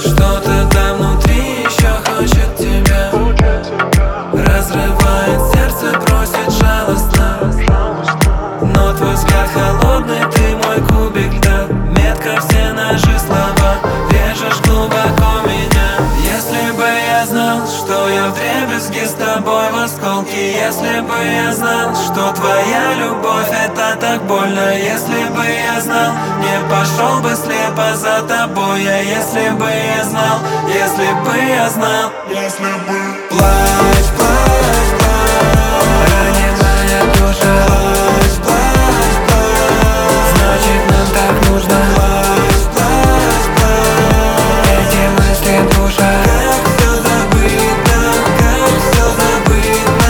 Что-то там внутри еще хочет тебя, разрывает сердце, просит жалостно. Но твой взгляд холодный, ты мой кубик льда. Метко все наши слова, режешь глубоко меня. Если бы я знал, что я вдребезги с тобой в осколке. Если бы я знал, что твоя любовь это так больно. Если бы я знал, не пошел бы слепо за тобой. А если бы я знал, если бы я знал, если бы. Плачь, плачь, плачь, раненая душа. Плачь, плачь, плачь, значит нам так нужно. Плачь, плачь, плачь, эти мысли душа. Как все забыто, как все забыто.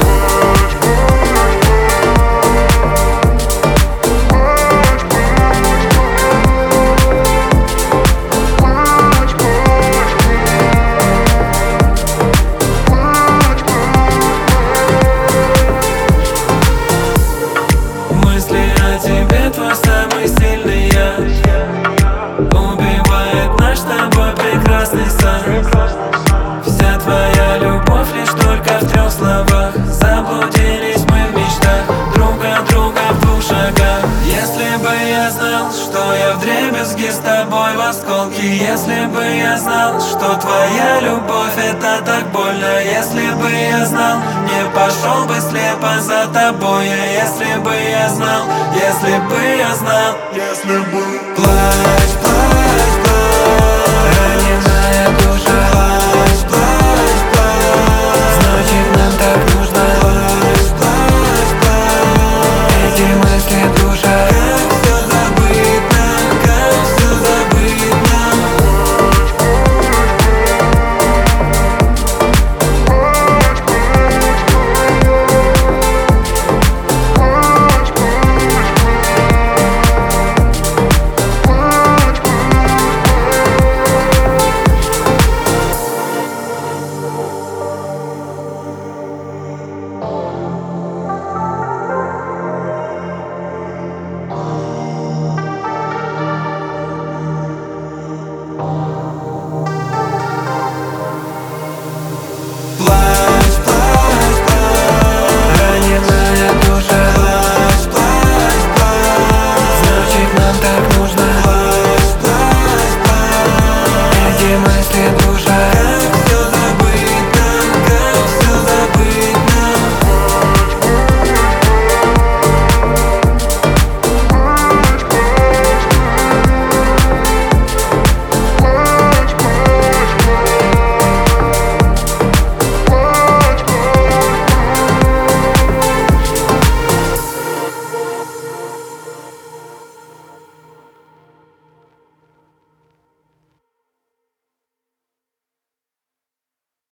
Мысли о тебе твой самый сильный яд. Убивает наш с тобой прекрасный сон. Вся твоя любовь лишь только в 3 словах. Заблудились мы в мечтах, друг от друга в 2 шагах. Если бы я знал, что я вдребезги с тобой в осколке. Если бы я знал, что твоя любовь это так больно. Если бы я знал, не пошел бы слепо за тобой. А если бы я знал, если бы я знал, если бы. Плачь,